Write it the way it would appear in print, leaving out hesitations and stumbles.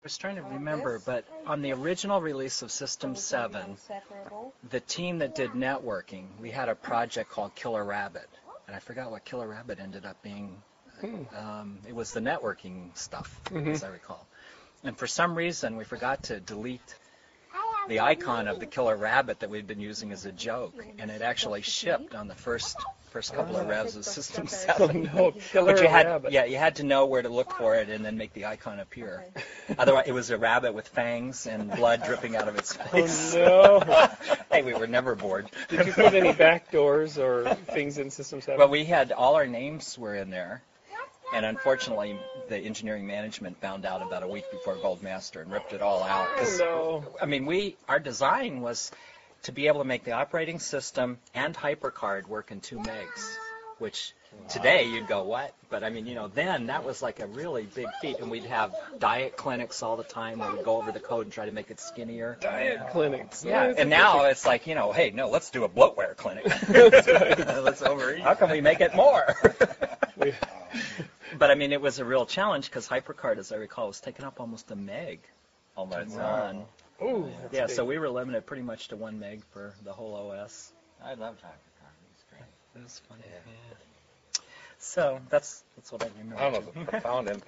was trying to remember, but on the original release of System 7, the team that did networking, we had a project called Killer Rabbit, and I forgot what Killer Rabbit ended up being. It was the networking stuff, as I recall. And for some reason, we forgot to delete the icon of the Killer Rabbit that we'd been using as a joke, and it actually shipped on the first couple of revs of System 7. No, Killer But Rabbit. you had to know where to look for it and then make the icon appear. Otherwise, it was a rabbit with fangs and blood dripping out of its face. Oh, no. Hey, we were never bored. Did you put any backdoors or things in System 7? Well, we had all our names were in there, and unfortunately, the engineering management found out about a week before Goldmaster and ripped it all out. No. I mean, our design was to be able to make the operating system and HyperCard work in 2 megs, which today you'd go, what? But I mean, then that was like a really big feat, and we'd have diet clinics all the time where we'd go over the code and try to make it skinnier. Diet clinics. Yeah, and now it's like, hey, no, let's do a bloatware clinic. Let's overeat. How can we make it more? But I mean, it was a real challenge because HyperCard, as I recall, was taking up almost a meg on its own. Ooh, Yeah, big. so we were limited pretty much to 1 meg for the whole OS. I loved HyperCard. It was great. It was funny. Yeah. So that's what I remember. I don't know, the profound impact.